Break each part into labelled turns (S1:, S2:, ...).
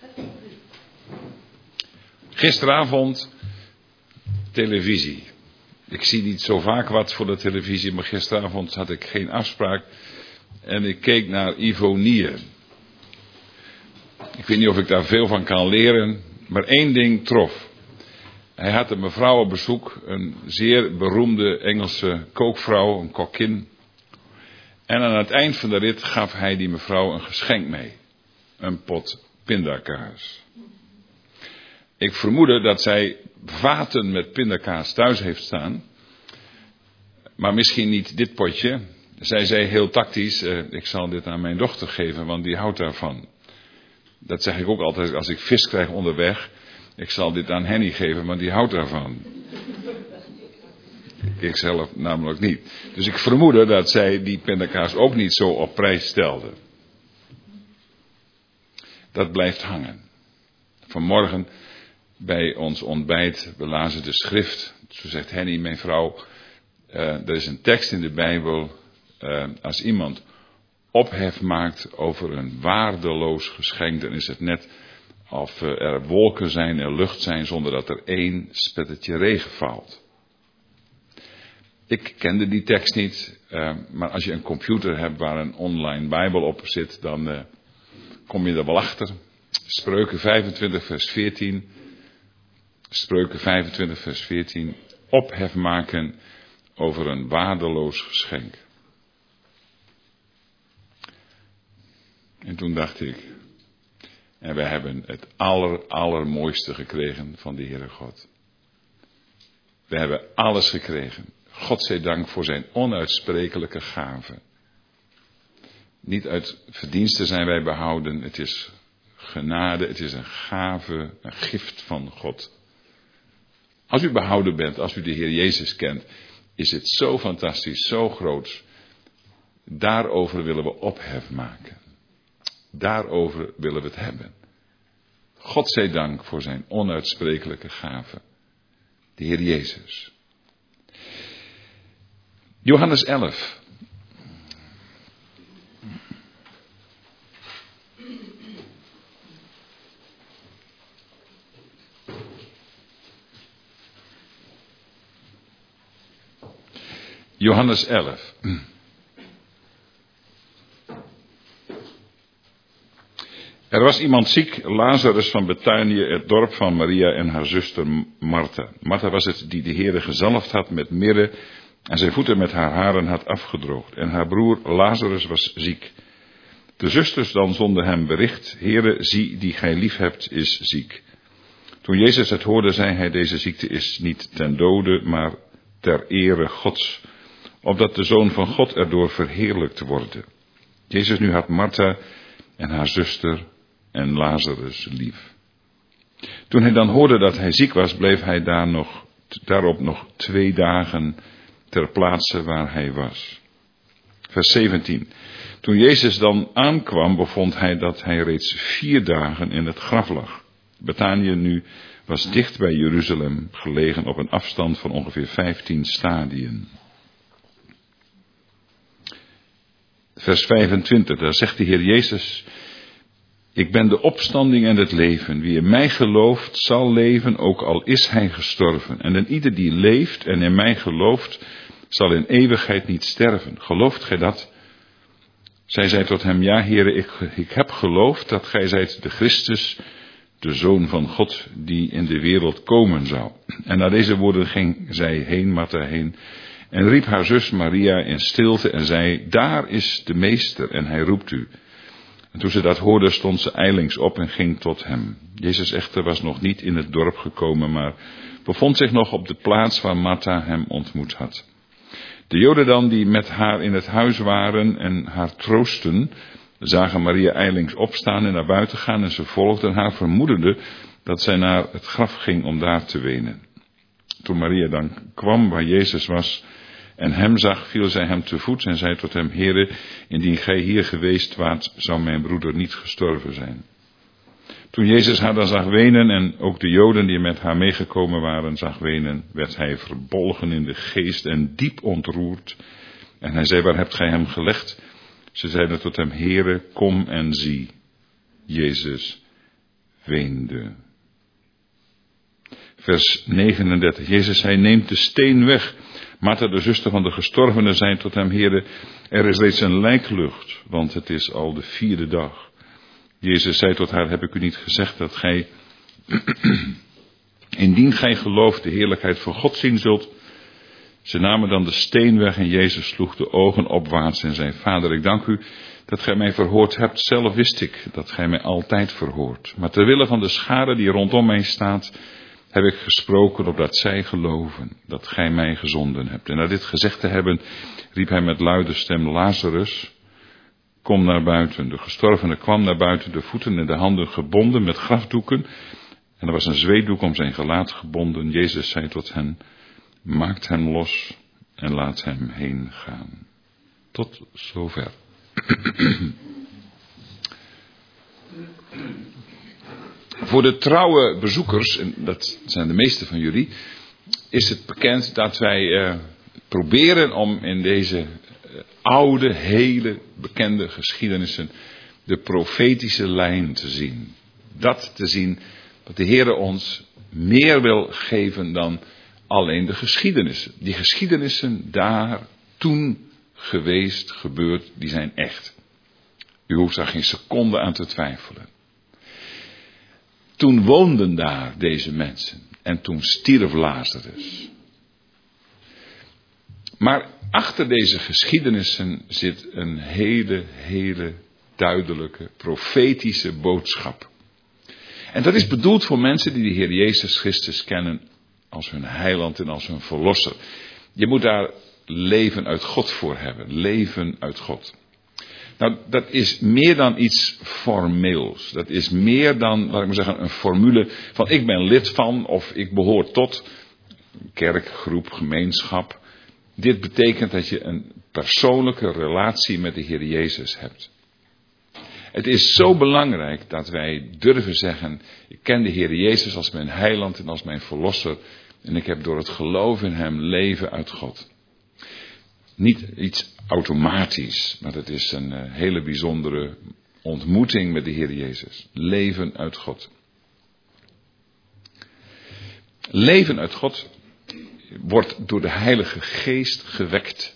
S1: Gisteravond televisie. Ik zie niet zo vaak wat voor de televisie, maar gisteravond had ik geen afspraak. En ik keek naar Ivonie. Ik weet niet of ik daar veel van kan leren, maar één ding trof. Hij had een mevrouw op bezoek, een zeer beroemde Engelse kookvrouw, een kokkin. En aan het eind van de rit gaf hij die mevrouw een geschenk mee. Een pot pindakaas. Ik vermoedde dat zij vaten met pindakaas thuis heeft staan. Maar misschien niet dit potje. Zij zei heel tactisch, ik zal dit aan mijn dochter geven, want die houdt daarvan. Dat zeg ik ook altijd als ik vis krijg onderweg. Ik zal dit aan Henny geven, want die houdt daarvan. Ik zelf namelijk niet. Dus ik vermoedde dat zij die pindakaas ook niet zo op prijs stelde. Dat blijft hangen. Vanmorgen bij ons ontbijt, we lazen de schrift. Zo zegt Henny, mijn vrouw, er is een tekst in de Bijbel. Als iemand ophef maakt over een waardeloos geschenk, dan is het net of er wolken zijn, er lucht zijn, zonder dat er één spettetje regen valt. Ik kende die tekst niet, maar als je een computer hebt waar een online Bijbel op zit, dan kom je er wel achter. Spreuken 25 vers 14. Spreuken 25 vers 14. Ophef maken over een waardeloos geschenk. En toen dacht ik, en wij hebben het allermooiste gekregen van de Heere God. We hebben alles gekregen. God zij dank voor zijn onuitsprekelijke gave. Niet uit verdiensten zijn wij behouden. Het is genade, het is een gave, een gift van God. Als u behouden bent, als u de Heer Jezus kent, is het zo fantastisch, zo groot. Daarover willen we ophef maken. Daarover willen we het hebben. God zij dank voor zijn onuitsprekelijke gave. De Heer Jezus. Johannes 11. Johannes 11. Er was iemand ziek, Lazarus van Betanië, het dorp van Maria en haar zuster Martha. Martha was het die de Heere gezalfd had met mirre en zijn voeten met haar haren had afgedroogd. En haar broer Lazarus was ziek. De zusters dan zonden hem bericht, Heere, zie die gij lief hebt is ziek. Toen Jezus het hoorde, zei hij, deze ziekte is niet ten dode, maar ter ere Gods, opdat de Zoon van God erdoor verheerlijkt wordt. Jezus nu had Martha en haar zuster en Lazarus lief. Toen hij dan hoorde dat hij ziek was, bleef hij daarop nog 2 dagen ter plaatse waar hij was. Vers 17. Toen Jezus dan aankwam, bevond hij dat hij reeds 4 dagen in het graf lag. Betanië nu was dicht bij Jeruzalem, gelegen op een afstand van ongeveer 15 stadien. Vers 25, daar zegt de Heer Jezus, ik ben de opstanding en het leven. Wie in mij gelooft, zal leven, ook al is hij gestorven. En een ieder die leeft en in mij gelooft, zal in eeuwigheid niet sterven. Gelooft gij dat? Zij zei tot hem, ja, Heere, ik heb geloofd dat gij zijt de Christus, de Zoon van God, die in de wereld komen zou. En na deze woorden ging zij heen, Martha heen, en riep haar zus Maria in stilte en zei, daar is de meester en hij roept u. En toen ze dat hoorde, stond ze ijlings op en ging tot hem. Jezus echter was nog niet in het dorp gekomen, maar bevond zich nog op de plaats waar Martha hem ontmoet had. De Joden dan, die met haar in het huis waren en haar troosten, zagen Maria ijlings opstaan en naar buiten gaan en ze volgden haar, vermoedende dat zij naar het graf ging om daar te wenen. Toen Maria dan kwam waar Jezus was en hem zag, viel zij hem te voet en zei tot hem, Heere, indien gij hier geweest waart, zou mijn broeder niet gestorven zijn. Toen Jezus haar dan zag wenen en ook de Joden die met haar meegekomen waren zag wenen, werd hij verbolgen in de geest en diep ontroerd. En hij zei, waar hebt gij hem gelegd? Ze zeiden tot hem, Heere, kom en zie. Jezus weende. Vers 39. Jezus zei, neemt de steen weg. Martha, de zuster van de gestorvene, zei tot hem, Heere, er is reeds een lijklucht, want het is al de 4e dag. Jezus zei tot haar, heb ik u niet gezegd dat gij, indien gij gelooft, de heerlijkheid van God zien zult? Ze namen dan de steen weg en Jezus sloeg de ogen opwaarts en zei, Vader, ik dank u dat gij mij verhoord hebt. Zelf wist ik dat gij mij altijd verhoort. Maar ter wille van de schare die rondom mij staat, heb ik gesproken opdat zij geloven dat gij mij gezonden hebt. En na dit gezegd te hebben, riep hij met luide stem, Lazarus, kom naar buiten. De gestorvene kwam naar buiten, de voeten en de handen gebonden met grafdoeken. En er was een zweetdoek om zijn gelaat gebonden. Jezus zei tot hen, maakt hem los en laat hem heen gaan. Tot zover. Voor de trouwe bezoekers, en dat zijn de meeste van jullie, is het bekend dat wij proberen om in deze oude, hele bekende geschiedenissen de profetische lijn te zien. Dat te zien wat de Heere ons meer wil geven dan alleen de geschiedenissen. Die geschiedenissen daar, toen geweest, gebeurd, die zijn echt. U hoeft daar geen seconde aan te twijfelen. Toen woonden daar deze mensen en toen stierf Lazarus. Maar achter deze geschiedenissen zit een hele duidelijke profetische boodschap. En dat is bedoeld voor mensen die de Heer Jezus Christus kennen als hun heiland en als hun verlosser. Je moet daar leven uit God voor hebben. Leven uit God. Nou, dat is meer dan iets formeels. Dat is meer dan, laat ik maar zeggen, een formule van ik ben lid van of ik behoor tot kerk, groep, gemeenschap. Dit betekent dat je een persoonlijke relatie met de Heer Jezus hebt. Het is zo belangrijk dat wij durven zeggen, ik ken de Heer Jezus als mijn heiland en als mijn verlosser. En ik heb door het geloof in hem leven uit God. Niet iets automatisch, maar het is een hele bijzondere ontmoeting met de Heer Jezus. Leven uit God. Leven uit God wordt door de Heilige Geest gewekt.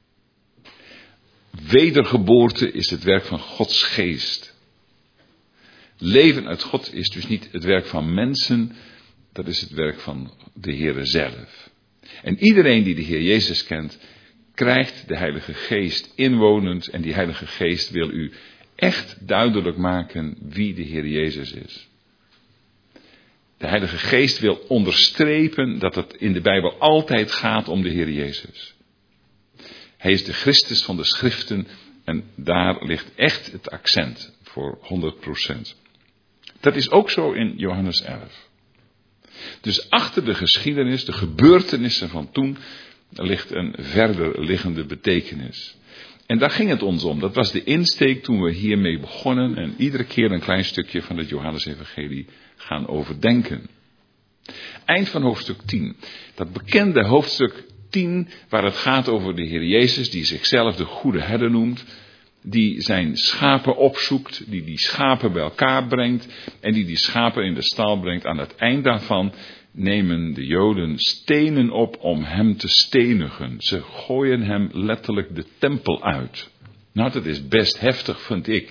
S1: Wedergeboorte is het werk van Gods Geest. Leven uit God is dus niet het werk van mensen, dat is het werk van de Heere zelf. En iedereen die de Heer Jezus kent, krijgt de Heilige Geest inwonend en die Heilige Geest wil u echt duidelijk maken wie de Heer Jezus is. De Heilige Geest wil onderstrepen dat het in de Bijbel altijd gaat om de Heer Jezus. Hij is de Christus van de Schriften en daar ligt echt het accent voor 100%. Dat is ook zo in Johannes 11. Dus achter de geschiedenis, de gebeurtenissen van toen, ligt een verder liggende betekenis. En daar ging het ons om. Dat was de insteek toen we hiermee begonnen en iedere keer een klein stukje van het Johannesevangelie gaan overdenken. Eind van hoofdstuk 10. Dat bekende hoofdstuk 10 waar het gaat over de Heer Jezus die zichzelf de goede herder noemt. Die zijn schapen opzoekt, die schapen bij elkaar brengt en die schapen in de stal brengt. Aan het eind daarvan nemen de Joden stenen op om hem te stenigen. Ze gooien hem letterlijk de tempel uit. Nou, dat is best heftig, vind ik.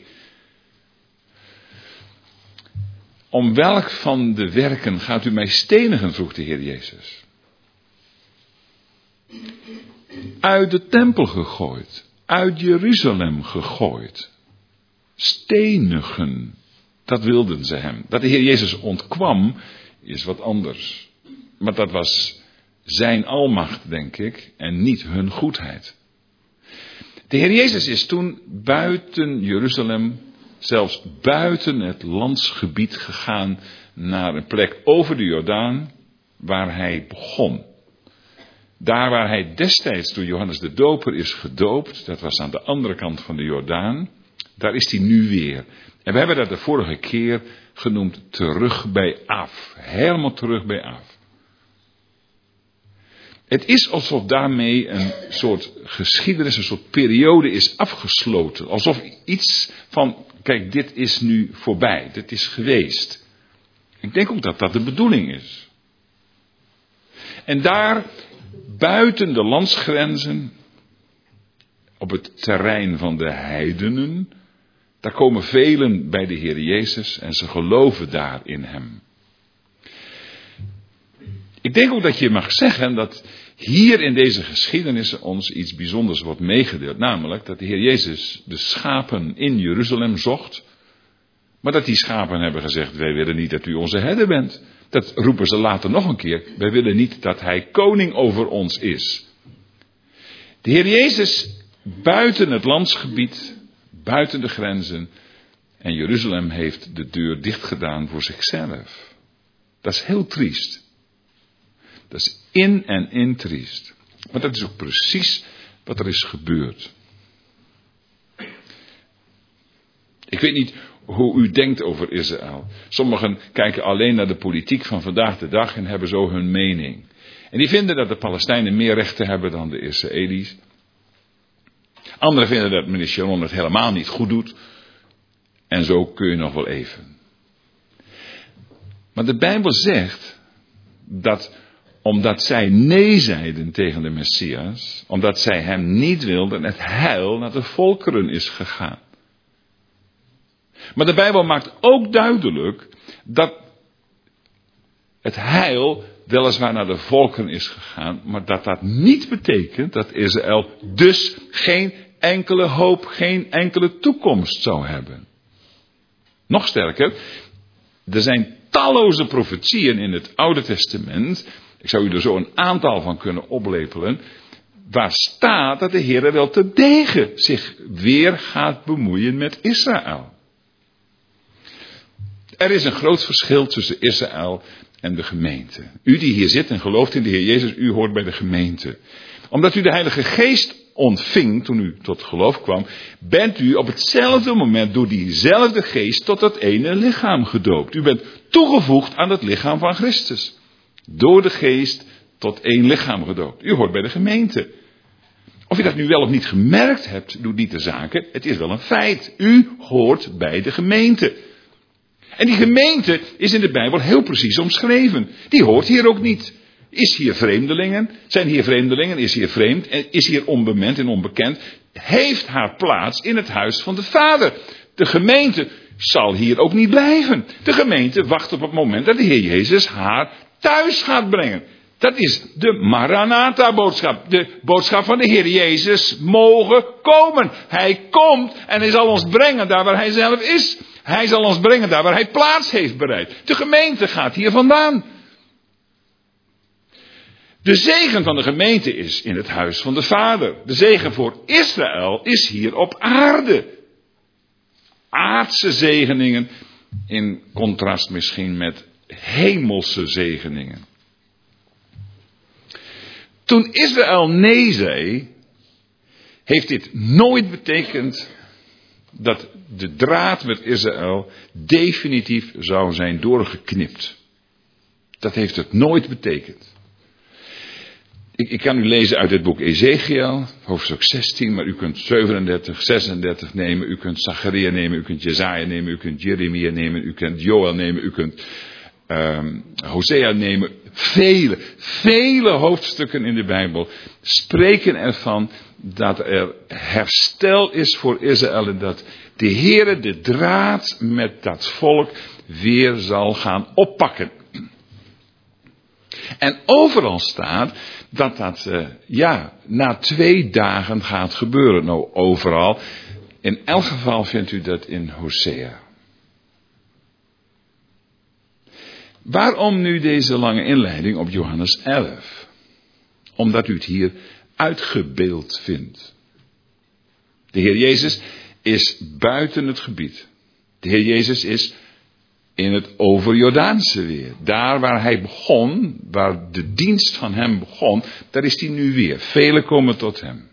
S1: Om welk van de werken gaat u mij stenigen, vroeg de Heer Jezus. Uit de tempel gegooid. Uit Jeruzalem gegooid. Stenigen. Dat wilden ze hem. Dat de Heer Jezus ontkwam is wat anders. Maar dat was zijn almacht, denk ik, en niet hun goedheid. De Heer Jezus is toen buiten Jeruzalem, zelfs buiten het landsgebied gegaan naar een plek over de Jordaan waar hij begon. Daar waar hij destijds door Johannes de Doper is gedoopt, dat was aan de andere kant van de Jordaan, daar is hij nu weer. En we hebben dat de vorige keer genoemd terug bij af. Helemaal terug bij af. Het is alsof daarmee een soort geschiedenis, een soort periode is afgesloten. Alsof iets van, kijk, dit is nu voorbij, dit is geweest. Ik denk ook dat dat de bedoeling is. En daar, buiten de landsgrenzen, op het terrein van de heidenen, daar komen velen bij de Heer Jezus en ze geloven daar in hem. Ik denk ook dat je mag zeggen dat hier in deze geschiedenis ons iets bijzonders wordt meegedeeld. Namelijk dat de Heer Jezus de schapen in Jeruzalem zocht. Maar dat die schapen hebben gezegd, wij willen niet dat u onze herder bent. Dat roepen ze later nog een keer. Wij willen niet dat hij koning over ons is. De Heer Jezus buiten het landsgebied, buiten de grenzen. En Jeruzalem heeft de deur dichtgedaan voor zichzelf. Dat is heel triest. Dat is in en in triest. Maar dat is ook precies wat er is gebeurd. Ik weet niet hoe u denkt over Israël. Sommigen kijken alleen naar de politiek van vandaag de dag en hebben zo hun mening. En die vinden dat de Palestijnen meer rechten hebben dan de Israëli's. Anderen vinden dat meneer Sharon het helemaal niet goed doet. En zo kun je nog wel even. Maar de Bijbel zegt dat omdat zij nee zeiden tegen de Messias, omdat zij hem niet wilden, het heil naar de volkeren is gegaan. Maar de Bijbel maakt ook duidelijk dat het heil weliswaar naar de volkeren is gegaan, maar dat dat niet betekent dat Israël dus geen enkele hoop, geen enkele toekomst zou hebben. Nog sterker, er zijn talloze profetieën in het Oude Testament, ik zou u er zo een aantal van kunnen oplepelen, waar staat dat de Heer wel terdege zich weer gaat bemoeien met Israël. Er is een groot verschil tussen Israël en de gemeente. U die hier zit en gelooft in de Heer Jezus, u hoort bij de gemeente. Omdat u de Heilige Geest ontving toen u tot geloof kwam, bent u op hetzelfde moment door diezelfde geest tot dat ene lichaam gedoopt. U bent toegevoegd aan het lichaam van Christus. Door de geest tot één lichaam gedoopt. U hoort bij de gemeente. Of je dat nu wel of niet gemerkt hebt, doet niet de zaken. Het is wel een feit. U hoort bij de gemeente. En die gemeente is in de Bijbel heel precies omschreven. Die hoort hier ook niet. Is hier vreemdelingen? Zijn hier vreemdelingen? Is hier vreemd? Is hier onbemind en onbekend? Heeft haar plaats in het huis van de Vader. De gemeente zal hier ook niet blijven. De gemeente wacht op het moment dat de Heer Jezus haar thuis gaat brengen. Dat is de Maranatha-boodschap. De boodschap van de Heer Jezus mogen komen. Hij komt en hij zal ons brengen daar waar hij zelf is. Hij zal ons brengen daar waar hij plaats heeft bereid. De gemeente gaat hier vandaan. De zegen van de gemeente is in het huis van de Vader. De zegen voor Israël is hier op aarde. Aardse zegeningen in contrast misschien met hemelse zegeningen. Toen Israël nee zei, heeft dit nooit betekend dat de draad met Israël definitief zou zijn doorgeknipt. Dat heeft het nooit betekend. Ik kan u lezen uit het boek Ezekiel, hoofdstuk 16, maar u kunt 37, 36 nemen, u kunt Zacharia nemen, u kunt Jesaja nemen, u kunt Jeremia nemen, u kunt Joël nemen, u kunt Hosea nemen. Vele hoofdstukken in de Bijbel spreken ervan dat er herstel is voor Israël en dat de Heere de draad met dat volk weer zal gaan oppakken. En overal staat dat na 2 dagen gaat gebeuren. Nou, overal. In elk geval vindt u dat in Hosea. Waarom nu deze lange inleiding op Johannes 11? Omdat u het hier uitgebeeld vindt. De Heer Jezus is buiten het gebied. De Heer Jezus is in het overjordaanse weer. Daar waar hij begon, waar de dienst van hem begon, daar is hij nu weer. Velen komen tot hem.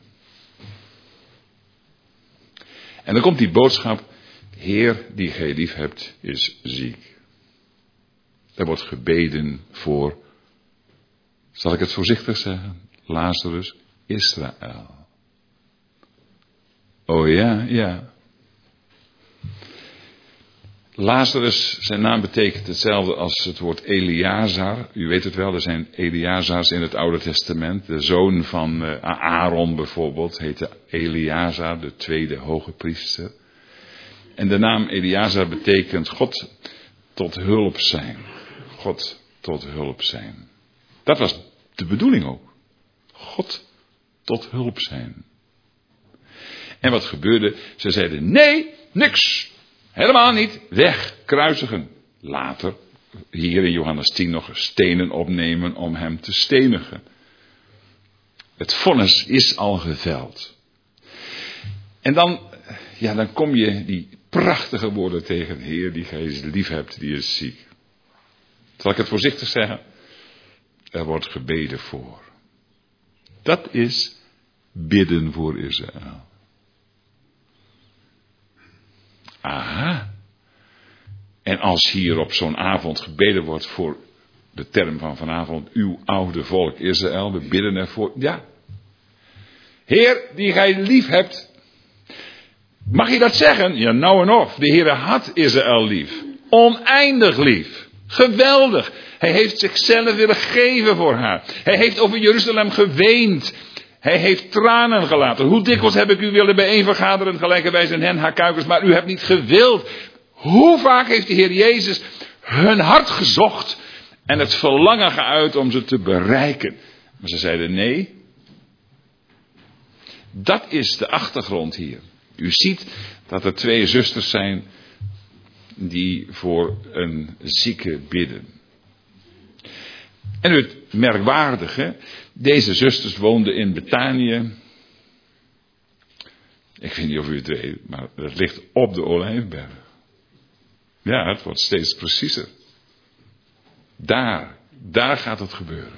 S1: En dan komt die boodschap, Heer die gij lief hebt, is ziek. Er wordt gebeden voor, zal ik het voorzichtig zeggen, Lazarus, Israël. Oh ja. Lazarus, zijn naam betekent hetzelfde als het woord Eleazar. U weet het wel, er zijn Eleazars in het Oude Testament. De zoon van Aaron bijvoorbeeld heette Eleazar, de tweede hoge priester. En de naam Eleazar betekent God tot hulp zijn. God tot hulp zijn. Dat was de bedoeling ook. God tot hulp zijn. En wat gebeurde? Ze zeiden nee, niks. Helemaal niet. Weg, kruisigen. Later, hier in Johannes 10 nog stenen opnemen om hem te stenigen. Het vonnis is al geveld. En dan kom je die prachtige woorden tegen. Heer, die gij lief hebt, die is ziek. Zal ik het voorzichtig zeggen? Er wordt gebeden voor. Dat is bidden voor Israël. Aha. En als hier op zo'n avond gebeden wordt voor de term van vanavond, uw oude volk Israël, we bidden ervoor. Ja. Heer, die gij lief hebt. Mag je dat zeggen? Ja, nou en of. De Heer had Israël lief. Oneindig lief. Geweldig. Hij heeft zichzelf willen geven voor haar. Hij heeft over Jeruzalem geweend. Hij heeft tranen gelaten. Hoe dikwijls heb ik u willen bijeenvergaderen, gelijkerwijs in hen haar kuikens, maar u hebt niet gewild. Hoe vaak heeft de Heer Jezus hun hart gezocht en het verlangen geuit om ze te bereiken. Maar ze zeiden nee. Dat is de achtergrond hier. U ziet dat er 2 zusters zijn die voor een zieke bidden. En het merkwaardige, deze zusters woonden in Betanië. Ik weet niet of u het weet, maar het ligt op de Olijfberg. Ja, het wordt steeds preciezer. Daar gaat het gebeuren.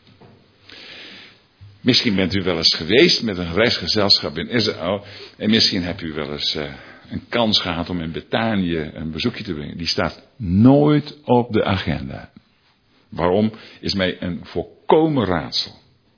S1: Misschien bent u wel eens geweest met een reisgezelschap in Israël. En misschien hebt u wel eens een kans gehad om in Betanië een bezoekje te brengen. Die staat nooit op de agenda. Waarom? Is mij een volkomen raadsel.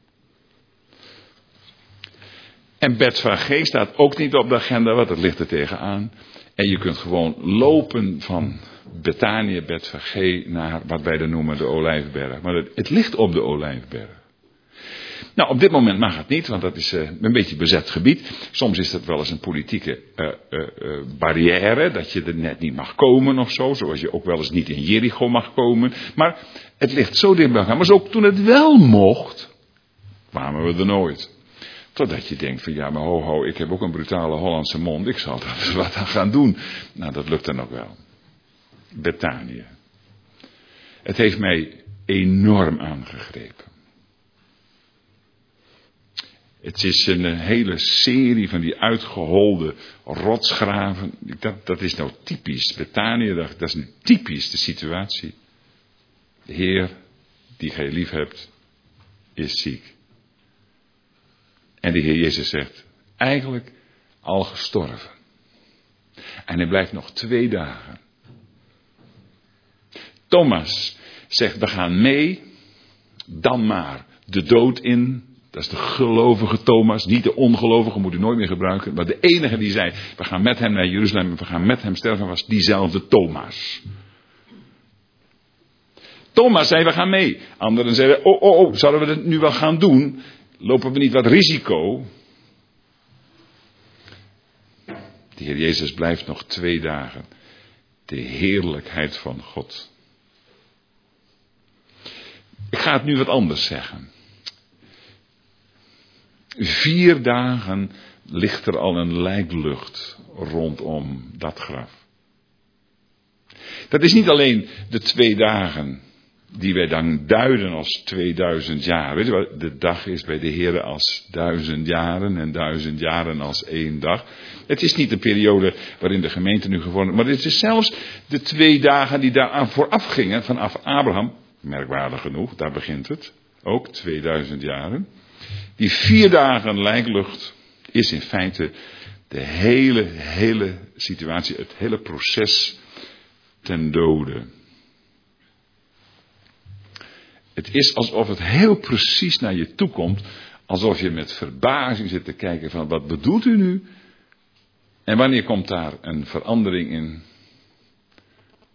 S1: En Bethfage staat ook niet op de agenda, want dat ligt er tegenaan. En je kunt gewoon lopen van Betanië, Bethfage naar wat wij dan noemen de Olijfberg. Maar het ligt op de Olijfberg. Nou, op dit moment mag het niet, want dat is een beetje bezet gebied. Soms is dat wel eens een politieke barrière, dat je er net niet mag komen of zo. Zoals je ook wel eens niet in Jericho mag komen. Maar het ligt zo dicht bij elkaar. Maar ook toen het wel mocht, kwamen we er nooit. Totdat je denkt van ja, maar ho, ik heb ook een brutale Hollandse mond. Ik zal er wat aan gaan doen. Nou, dat lukt dan ook wel. Betanië. Het heeft mij enorm aangegrepen. Het is een hele serie van die uitgeholde rotsgraven. Dat is nou typisch. Betanië, dat is nu typisch de situatie. De Heer, die gij lief hebt, is ziek. En de Heer Jezus zegt, eigenlijk al gestorven. En hij blijft nog 2 dagen. Thomas zegt, we gaan mee, dan maar de dood in. Dat is de gelovige Thomas, niet de ongelovige, moet u nooit meer gebruiken. Maar de enige die zei, we gaan met hem naar Jeruzalem en we gaan met hem sterven, was diezelfde Thomas. Thomas zei, we gaan mee. Anderen zeiden, zouden we het nu wel gaan doen? Lopen we niet wat risico? De Heer Jezus blijft nog 2 dagen. De heerlijkheid van God. Ik ga het nu wat anders zeggen. 4 dagen ligt er al een lijklucht rondom dat graf. Dat is niet alleen de 2 dagen die wij dan duiden als 2000 jaar. Weet je wat de dag is bij de Heer als 1000 jaren en 1000 jaren als 1 dag. Het is niet een periode waarin de gemeente nu gevormd, maar het is zelfs de 2 dagen die daaraan vooraf gingen vanaf Abraham. Merkwaardig genoeg, daar begint het. Ook 2000 jaren. Die 4 dagen lijklucht is in feite de hele situatie, het hele proces ten dode. Het is alsof het heel precies naar je toe komt, alsof je met verbazing zit te kijken van wat bedoelt u nu? En wanneer komt daar een verandering in?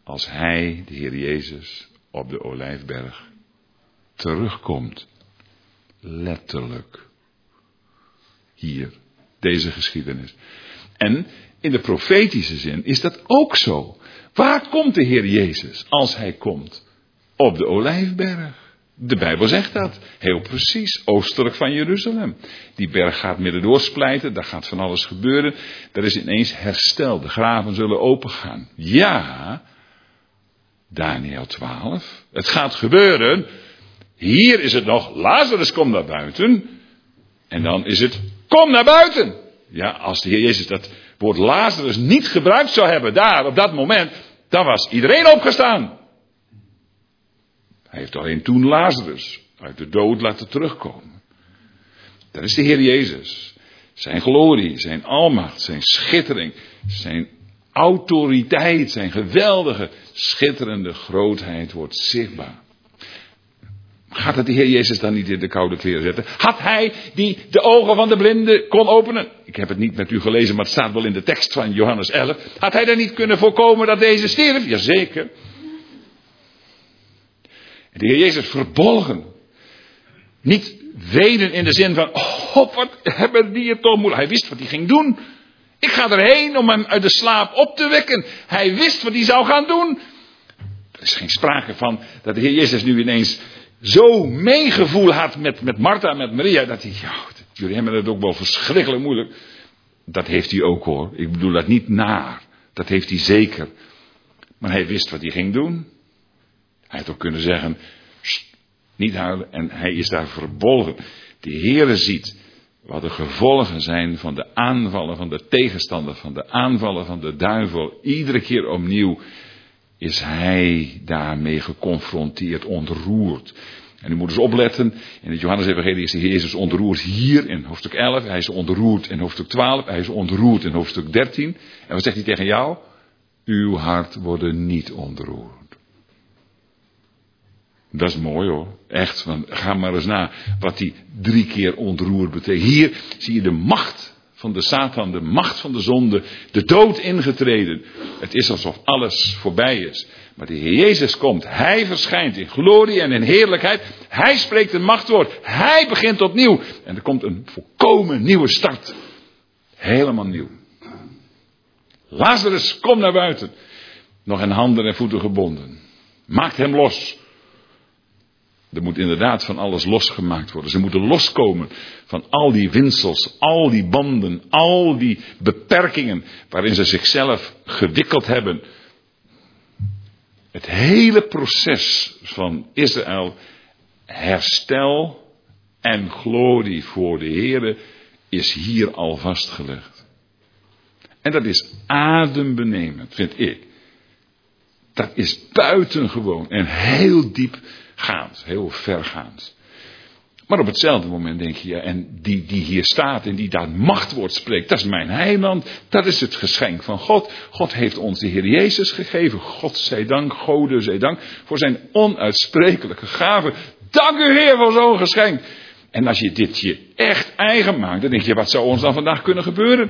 S1: als hij, de Heer Jezus, op de Olijfberg terugkomt. Letterlijk. Hier, deze geschiedenis. En in de profetische zin is dat ook zo. Waar komt de Heer Jezus als hij komt? Op de Olijfberg. De Bijbel zegt dat. Heel precies. Oostelijk van Jeruzalem. Die berg gaat midden doorsplijten. Daar gaat van alles gebeuren. Er is ineens herstel. De graven zullen opengaan. Ja. Daniel 12. Het gaat gebeuren. Hier is het nog. Lazarus komt naar buiten. En dan is het. Kom naar buiten. Ja, als de Heer Jezus dat woord Lazarus niet gebruikt zou hebben. Daar op dat moment. Dan was iedereen opgestaan. Hij heeft alleen toen Lazarus uit de dood laten terugkomen. Dat is de Heer Jezus. Zijn glorie, zijn almacht, zijn schittering, zijn autoriteit, zijn geweldige, schitterende grootheid wordt zichtbaar. Gaat het de Heer Jezus dan niet in de koude kleren zetten? Had hij die de ogen van de blinden kon openen? Ik heb het niet met u gelezen, maar het staat wel in de tekst van Johannes 11. Had hij dan niet kunnen voorkomen dat deze stierf? Jazeker. De Heer Jezus verbolgen. Niet wenen in de zin van, oh, wat hebben die het toch moeilijk. Hij wist wat hij ging doen. Ik ga erheen om hem uit de slaap op te wekken. Hij wist wat hij zou gaan doen. Er is geen sprake van dat de Heer Jezus nu ineens zo meegevoel had met Martha en met Maria. Dat hij, ja, jullie hebben het ook wel verschrikkelijk moeilijk. Dat heeft hij ook hoor. Ik bedoel dat niet naar. Dat heeft hij zeker. Maar hij wist wat hij ging doen. Hij had ook kunnen zeggen, niet huilen. En hij is daar verbolgen. De Heere ziet wat de gevolgen zijn van de aanvallen van de tegenstander, van de aanvallen van de duivel. Iedere keer opnieuw is hij daarmee geconfronteerd, ontroerd. En u moet eens opletten, in het Johannes-evangelie is de Heer Jezus ontroerd hier in hoofdstuk 11. Hij is ontroerd in hoofdstuk 12. Hij is ontroerd in hoofdstuk 13. En wat zegt hij tegen jou? Uw hart wordt niet ontroerd. Dat is mooi hoor. Echt, ga maar eens na wat die 3 keer ontroerd betekent. Hier zie je de macht van de Satan, de macht van de zonde, de dood ingetreden. Het is alsof alles voorbij is. Maar de Heer Jezus komt, Hij verschijnt in glorie en in heerlijkheid. Hij spreekt een machtwoord, Hij begint opnieuw. En er komt een volkomen nieuwe start. Helemaal nieuw. Lazarus, kom naar buiten. Nog in handen en voeten gebonden. Maakt hem los. Er moet inderdaad van alles losgemaakt worden. Ze moeten loskomen van al die winsels, al die banden, al die beperkingen waarin ze zichzelf gewikkeld hebben. Het hele proces van Israël, herstel en glorie voor de Heere, is hier al vastgelegd. En dat is adembenemend, vind ik. Dat is buitengewoon en heel diepgaand, heel vergaand. Maar op hetzelfde moment denk je, ja, en die hier staat en die daar machtwoord spreekt, dat is mijn heiland, dat is het geschenk van God. God heeft ons de Heer Jezus gegeven, God zij dank, Gode zij dank, voor zijn onuitsprekelijke gave. Dank u Heer voor zo'n geschenk. En als je dit je echt eigen maakt, dan denk je, wat zou ons dan vandaag kunnen gebeuren?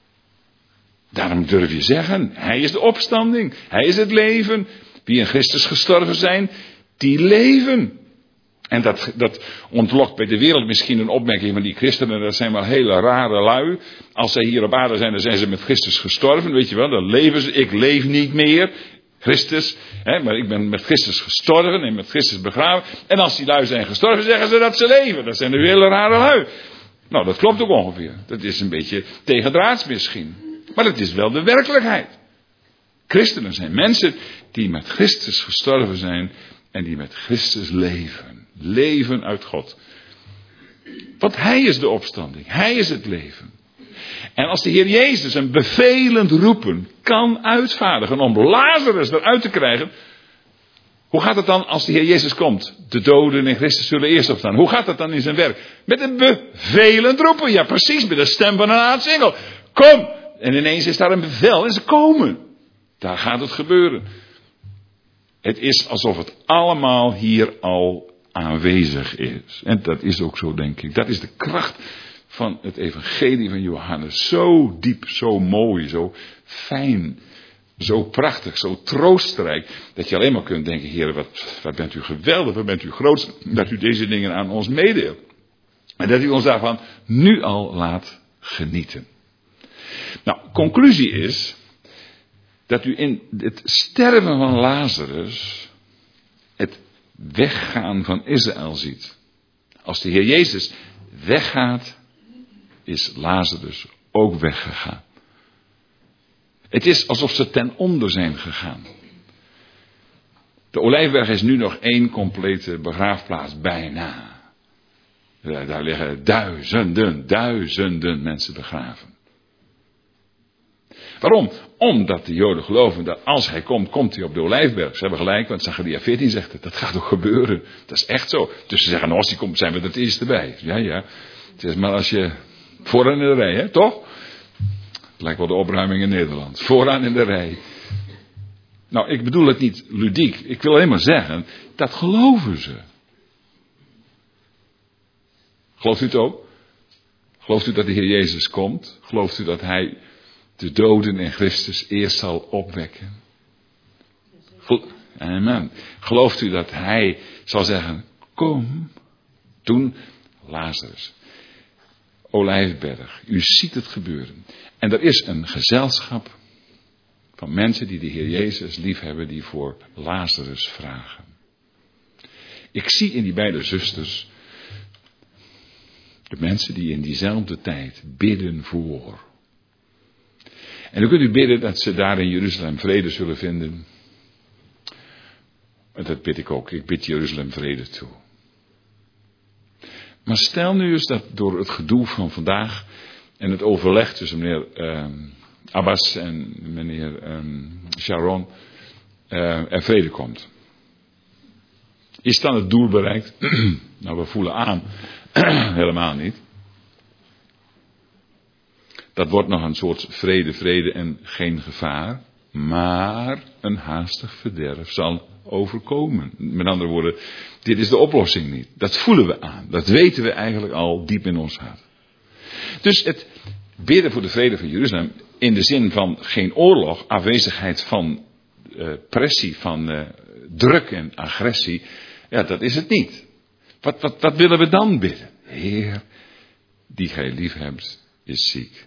S1: Daarom durf je zeggen, Hij is de opstanding, Hij is het leven. Wie in Christus gestorven zijn, die leven. En dat ontlokt bij de wereld misschien een opmerking van die christenen, dat zijn wel hele rare lui. Als zij hier op aarde zijn, dan zijn ze met Christus gestorven, weet je wel, dan leven ze. Ik leef niet meer, Christus, maar ik ben met Christus gestorven en met Christus begraven. En als die lui zijn gestorven, zeggen ze dat ze leven. Dat zijn de hele rare lui. Nou, dat klopt ook ongeveer. Dat is een beetje tegendraads misschien. Maar het is wel de werkelijkheid. Christenen zijn mensen die met Christus gestorven zijn en die met Christus leven. Leven uit God. Want Hij is de opstanding. Hij is het leven. En als de Heer Jezus een bevelend roepen kan uitvaardigen om Lazarus eruit te krijgen. Hoe gaat het dan als de Heer Jezus komt? De doden in Christus zullen eerst opstaan. Hoe gaat dat dan in zijn werk? Met een bevelend roepen. Ja, precies. Met de stem van een aartsengel. Kom! En ineens is daar een bevel en ze komen. Daar gaat het gebeuren. Het is alsof het allemaal hier al aanwezig is. En dat is ook zo, denk ik. Dat is de kracht van het evangelie van Johannes. Zo diep, zo mooi, zo fijn. Zo prachtig, zo troostrijk, dat je alleen maar kunt denken, Heer, wat bent u geweldig, wat bent u groot, dat u deze dingen aan ons meedeelt. En dat u ons daarvan nu al laat genieten. Nou, conclusie is, dat u in het sterven van Lazarus, het weggaan van Israël ziet. Als de Heer Jezus weggaat, is Lazarus ook weggegaan. Het is alsof ze ten onder zijn gegaan. De Olijfberg is nu nog één complete begraafplaats, bijna. Daar liggen duizenden mensen begraven. Waarom? Omdat de Joden geloven dat als hij komt, komt hij op de Olijfberg. Ze hebben gelijk, want Zacharia 14 zegt het. Dat gaat ook gebeuren. Dat is echt zo. Dus ze zeggen, als hij komt, zijn we er het eerste bij. Ja. Het is maar als je vooraan in de rij, hè, toch? Het lijkt wel de opruiming in Nederland. Vooraan in de rij. Nou, ik bedoel het niet ludiek. Ik wil alleen maar zeggen, dat geloven ze. Gelooft u het ook? Gelooft u dat de Heer Jezus komt? Gelooft u dat hij de doden in Christus eerst zal opwekken? Amen. Gelooft u dat hij zal zeggen, kom? Toen Lazarus. Olijfberg. U ziet het gebeuren. En er is een gezelschap van mensen die de Heer Jezus liefhebben, die voor Lazarus vragen. Ik zie in die beide zusters de mensen die in diezelfde tijd bidden voor. En dan kunt u bidden dat ze daar in Jeruzalem vrede zullen vinden. En dat bid ik ook. Ik bid Jeruzalem vrede toe. Maar stel nu eens dat door het gedoe van vandaag en het overleg tussen meneer Abbas en meneer Sharon er vrede komt. Is dan het doel bereikt? Nou, we voelen aan. Helemaal niet. Dat wordt nog een soort vrede en geen gevaar. Maar een haastig verderf zal overkomen. Met andere woorden, dit is de oplossing niet. Dat voelen we aan. Dat weten we eigenlijk al diep in ons hart. Dus het bidden voor de vrede van Jeruzalem, in de zin van geen oorlog, afwezigheid van pressie, van druk en agressie, ja, dat is het niet. Wat willen we dan bidden? Heer, die gij lief hebt, is ziek.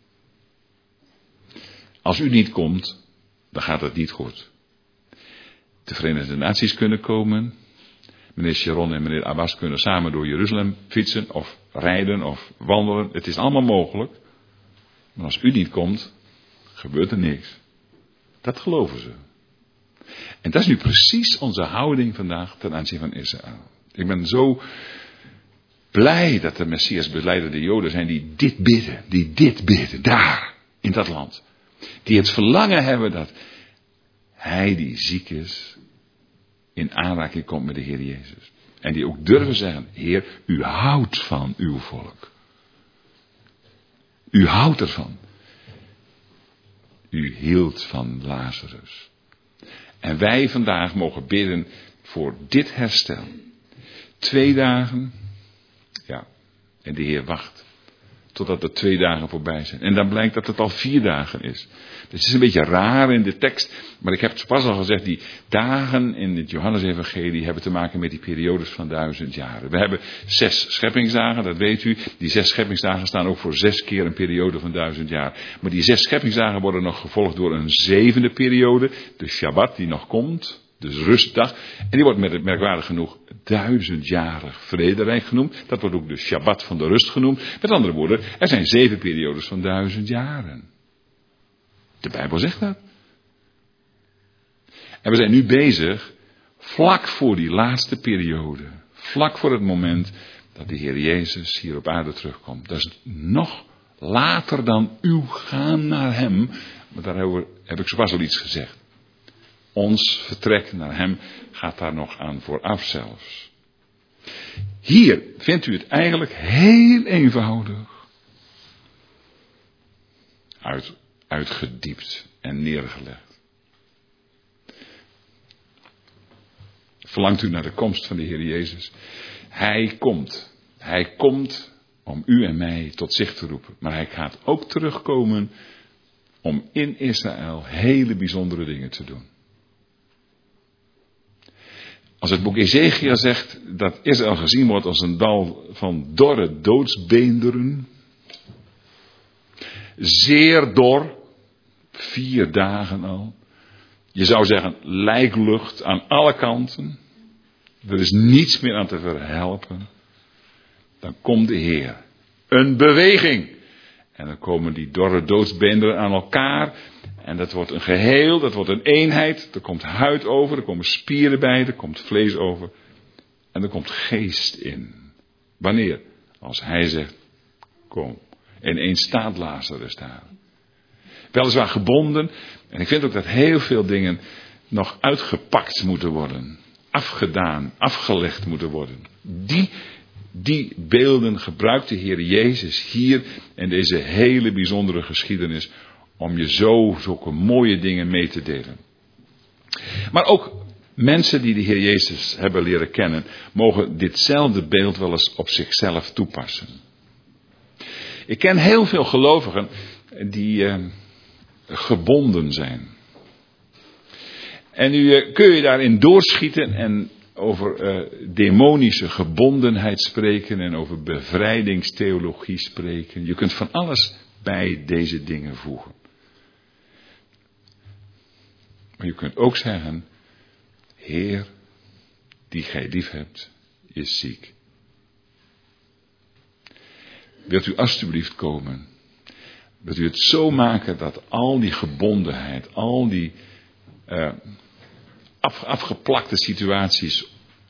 S1: Als u niet komt, dan gaat het niet goed. De Verenigde Naties kunnen komen. Meneer Sharon en meneer Abbas kunnen samen door Jeruzalem fietsen of rijden of wandelen. Het is allemaal mogelijk. Maar als u niet komt, gebeurt er niks. Dat geloven ze. En dat is nu precies onze houding vandaag ten aanzien van Israël. Ik ben zo blij dat de Messias belijdende Joden zijn die dit bidden, daar, in dat land. Die het verlangen hebben dat hij die ziek is, in aanraking komt met de Heer Jezus. En die ook durven zeggen, Heer, u houdt van uw volk. U houdt ervan. U hield van Lazarus. En wij vandaag mogen bidden voor dit herstel. 2 dagen, ja, en de Heer wacht. Totdat er 2 dagen voorbij zijn. En dan blijkt dat het al 4 dagen is. Dat is een beetje raar in de tekst. Maar ik heb het pas al gezegd. Die dagen in het Johannesevangelie hebben te maken met die periodes van 1000 jaren. We hebben 6 scheppingsdagen, dat weet u. Die 6 scheppingsdagen staan ook voor 6 keer een periode van 1000 jaar. Maar die 6 scheppingsdagen worden nog gevolgd door een 7e periode. De Shabbat die nog komt. Dus rustdag. En die wordt merkwaardig genoeg 1000-jarig vrederijk genoemd. Dat wordt ook de Shabbat van de rust genoemd. Met andere woorden, er zijn 7 periodes van 1000 jaren. De Bijbel zegt dat. En we zijn nu bezig, vlak voor die laatste periode. Vlak voor het moment dat de Heer Jezus hier op aarde terugkomt. Dat is nog later dan uw gaan naar hem. Maar daarover heb ik zopas al iets gezegd. Ons vertrek naar hem gaat daar nog aan vooraf zelfs. Hier vindt u het eigenlijk heel eenvoudig uitgediept en neergelegd. Verlangt u naar de komst van de Heer Jezus? Hij komt. Hij komt om u en mij tot zich te roepen. Maar hij gaat ook terugkomen om in Israël hele bijzondere dingen te doen. Als het boek Ezekiel zegt dat Israël gezien wordt als een dal van dorre doodsbeenderen, zeer dor, 4 dagen al. Je zou zeggen lijklucht aan alle kanten. Er is niets meer aan te verhelpen. Dan komt de Heer. Een beweging. En dan komen die dorre doodsbeenderen aan elkaar. En dat wordt een geheel, dat wordt een eenheid. Er komt huid over, er komen spieren bij, er komt vlees over. En er komt geest in. Wanneer? Als hij zegt, kom. En eens staat Lazarus daar. Weliswaar gebonden. En ik vind ook dat heel veel dingen nog uitgepakt moeten worden. Afgedaan, afgelegd moeten worden. Die beelden gebruikt de Heer Jezus hier in deze hele bijzondere geschiedenis om je zulke mooie dingen mee te delen. Maar ook mensen die de Heer Jezus hebben leren kennen, mogen ditzelfde beeld wel eens op zichzelf toepassen. Ik ken heel veel gelovigen die gebonden zijn. En nu kun je daarin doorschieten en over demonische gebondenheid spreken en over bevrijdingstheologie spreken. Je kunt van alles bij deze dingen voegen. Maar je kunt ook zeggen, Heer, die gij lief hebt, is ziek. Wilt u alstublieft komen? Wilt u het zo maken dat al die gebondenheid, al die afgeplakte situaties,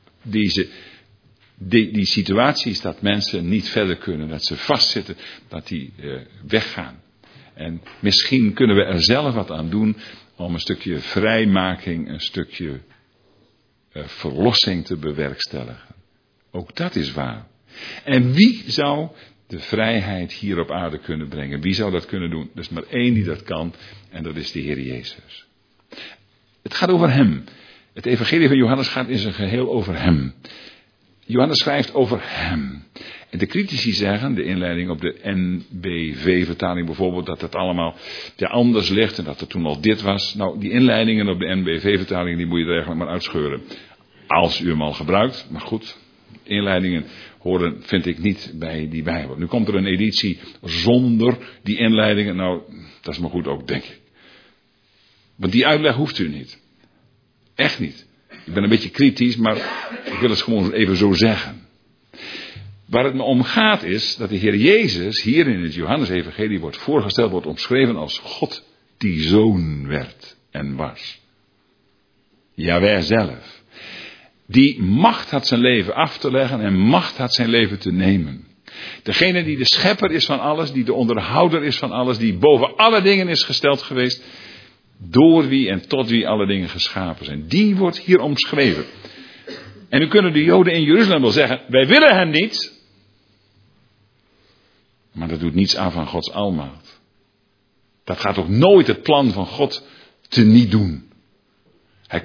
S1: die situaties dat mensen niet verder kunnen, dat ze vastzitten, dat die weggaan. En misschien kunnen we er zelf wat aan doen om een stukje vrijmaking, een stukje verlossing te bewerkstelligen. Ook dat is waar. En wie zou de vrijheid hier op aarde kunnen brengen? Wie zou dat kunnen doen? Er is maar één die dat kan en dat is de Heer Jezus. Het gaat over hem. Het evangelie van Johannes gaat in zijn geheel over hem. Johannes schrijft over hem. En de critici zeggen, de inleiding op de NBV-vertaling bijvoorbeeld, dat het allemaal anders ligt en dat er toen al dit was. Nou, die inleidingen op de NBV-vertaling, die moet je er eigenlijk maar uitscheuren. Als u hem al gebruikt, maar goed, inleidingen horen, vind ik, niet bij die Bijbel. Nu komt er een editie zonder die inleidingen, nou, dat is maar goed ook, denk ik. Want die uitleg hoeft u niet. Echt niet. Ik ben een beetje kritisch, maar ik wil het gewoon even zo zeggen. Waar het me om gaat is dat de Heer Jezus hier in het Johannes-evangelie wordt voorgesteld, wordt omschreven als God die zoon werd en was. Jawel zelf. Die macht had zijn leven af te leggen en macht had zijn leven te nemen. Degene die de schepper is van alles, die de onderhouder is van alles, die boven alle dingen is gesteld geweest, door wie en tot wie alle dingen geschapen zijn. Die wordt hier omschreven. En nu kunnen de Joden in Jeruzalem wel zeggen, wij willen hem niet. Maar dat doet niets aan van Gods almacht. Dat gaat ook nooit het plan van God teniet doen. Hij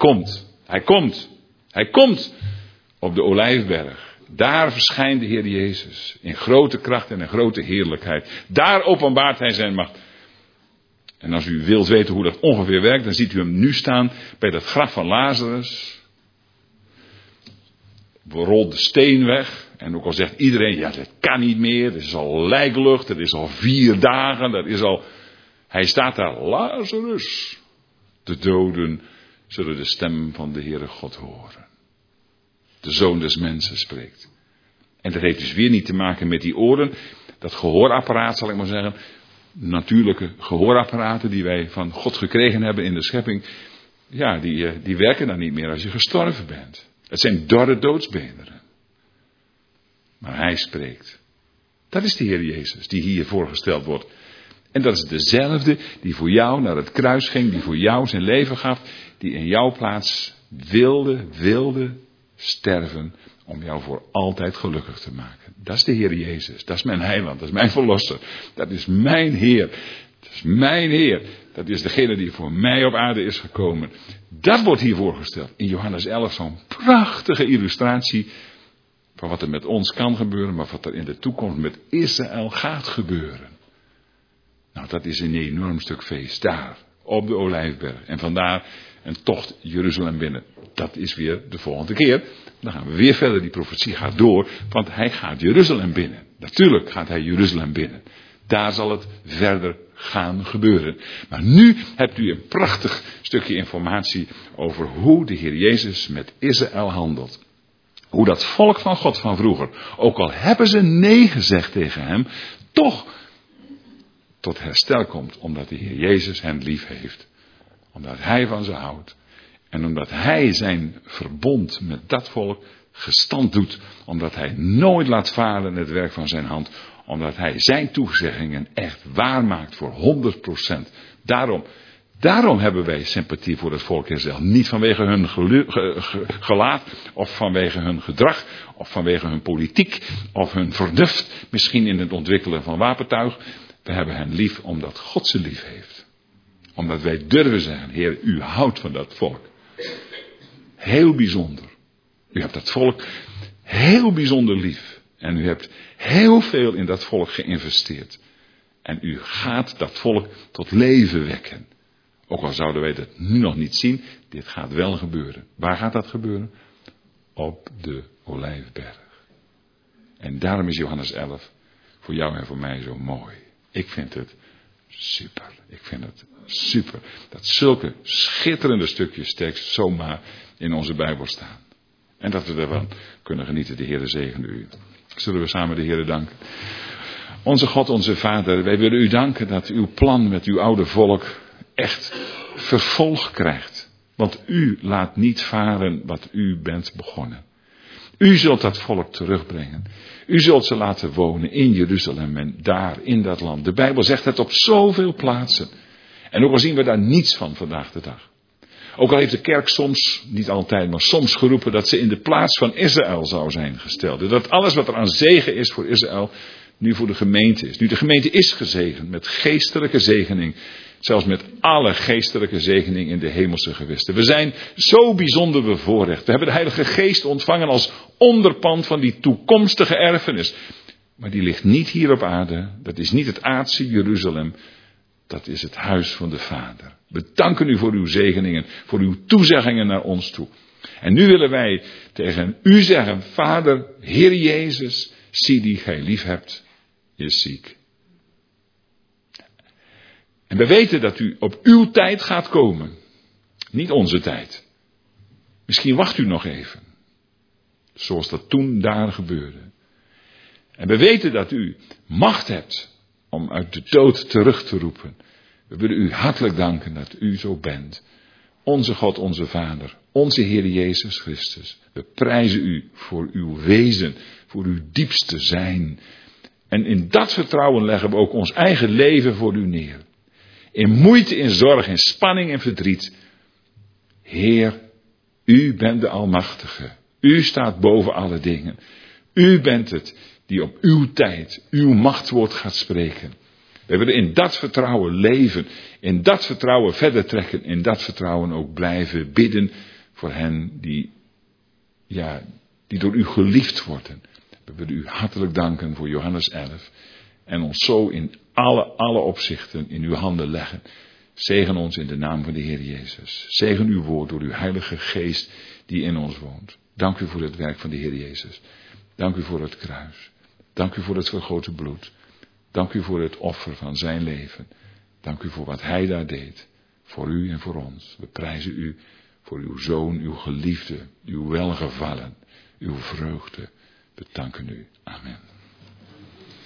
S1: komt op de Olijfberg. Daar verschijnt de Heer Jezus in grote kracht en in grote heerlijkheid. Daar openbaart hij zijn macht. En als u wilt weten hoe dat ongeveer werkt, dan ziet u hem nu staan bij dat graf van Lazarus. Rolt de steen weg. En ook al zegt iedereen, ja, dat kan niet meer. Het is al lijklucht. Het is al 4 dagen. Hij staat daar, Lazarus. De doden zullen de stem van de Heere God horen. De Zoon des Mensen spreekt. En dat heeft dus weer niet te maken met die oren. Dat gehoorapparaat, zal ik maar zeggen. Natuurlijke gehoorapparaten die wij van God gekregen hebben in de schepping. Ja, die werken dan niet meer als je gestorven bent. Het zijn dorre doodsbeenderen. Maar hij spreekt. Dat is de Heer Jezus die hier voorgesteld wordt. En dat is dezelfde die voor jou naar het kruis ging, die voor jou zijn leven gaf, die in jouw plaats wilde sterven om jou voor altijd gelukkig te maken. Dat is de Heer Jezus, dat is mijn heiland, dat is mijn verlosser, dat is mijn Heer. Dat is mijn Heer, dat is degene die voor mij op aarde is gekomen. Dat wordt hier voorgesteld. In Johannes 11 zo'n prachtige illustratie van wat er met ons kan gebeuren, maar wat er in de toekomst met Israël gaat gebeuren. Nou, dat is een enorm stuk feest. Daar, op de Olijfberg. En vandaar een tocht Jeruzalem binnen. Dat is weer de volgende keer. Dan gaan we weer verder. Die profetie gaat door. Want hij gaat Jeruzalem binnen. Natuurlijk gaat hij Jeruzalem binnen. Daar zal het verder gaan gebeuren. Maar nu hebt u een prachtig stukje informatie over hoe de Heer Jezus met Israël handelt. Hoe dat volk van God van vroeger, ook al hebben ze nee gezegd tegen hem, toch tot herstel komt. Omdat de Heer Jezus hen lief heeft. Omdat hij van ze houdt. En omdat hij zijn verbond met dat volk gestand doet. Omdat hij nooit laat falen het werk van zijn hand. Omdat hij zijn toezeggingen echt waarmaakt voor 100%. Daarom hebben wij sympathie voor het volk Israël. Niet vanwege hun gelaat, of vanwege hun gedrag, of vanwege hun politiek, of hun vernuft, misschien in het ontwikkelen van wapentuig. We hebben hen lief omdat God ze lief heeft. Omdat wij durven zeggen, Heer, u houdt van dat volk. Heel bijzonder. U hebt dat volk heel bijzonder lief. En u hebt heel veel in dat volk geïnvesteerd. En u gaat dat volk tot leven wekken. Ook al zouden wij dat nu nog niet zien, dit gaat wel gebeuren. Waar gaat dat gebeuren? Op de Olijfberg. En daarom is Johannes 11 voor jou en voor mij zo mooi. Ik vind het super. Ik vind het super. Dat zulke schitterende stukjes tekst zomaar in onze Bijbel staan. En dat we ervan kunnen genieten. De Heere zegene u. Zullen we samen de Heere danken. Onze God, onze Vader, wij willen u danken dat uw plan met uw oude volk echt vervolg krijgt. Want u laat niet varen wat u bent begonnen. U zult dat volk terugbrengen. U zult ze laten wonen in Jeruzalem en daar in dat land. De Bijbel zegt het op zoveel plaatsen. En ook al zien we daar niets van vandaag de dag. Ook al heeft de kerk soms, niet altijd, maar soms geroepen dat ze in de plaats van Israël zou zijn gesteld. En dat alles wat er aan zegen is voor Israël, nu voor de gemeente is. Nu de gemeente is gezegend met geestelijke zegening. Zelfs met alle geestelijke zegening in de hemelse gewesten. We zijn zo bijzonder bevoorrecht. We hebben de Heilige Geest ontvangen als onderpand van die toekomstige erfenis. Maar die ligt niet hier op aarde. Dat is niet het aardse Jeruzalem. Dat is het huis van de Vader. We danken u voor uw zegeningen, voor uw toezeggingen naar ons toe. En nu willen wij tegen u zeggen, Vader, Heer Jezus, zie die gij lief hebt, is ziek. En we weten dat u op uw tijd gaat komen. Niet onze tijd. Misschien wacht u nog even. Zoals dat toen daar gebeurde. En we weten dat u macht hebt om uit de dood terug te roepen. We willen u hartelijk danken dat u zo bent. Onze God, onze Vader, onze Heer Jezus Christus. We prijzen u voor uw wezen, voor uw diepste zijn. En in dat vertrouwen leggen we ook ons eigen leven voor u neer. In moeite, in zorg, in spanning en verdriet. Heer, u bent de Almachtige. U staat boven alle dingen. U bent het die op uw tijd, uw machtwoord gaat spreken. We willen in dat vertrouwen leven. In dat vertrouwen verder trekken. In dat vertrouwen ook blijven bidden voor hen die door u geliefd worden. We willen u hartelijk danken voor Johannes 11. En ons zo in alle opzichten in uw handen leggen. Zegen ons in de naam van de Heer Jezus. Zegen uw woord door uw Heilige Geest die in ons woont. Dank u voor het werk van de Heer Jezus. Dank u voor het kruis. Dank u voor het vergoten bloed. Dank u voor het offer van zijn leven. Dank u voor wat hij daar deed. Voor u en voor ons. We prijzen u voor uw zoon, uw geliefde, uw welgevallen, uw vreugde. We danken u. Amen.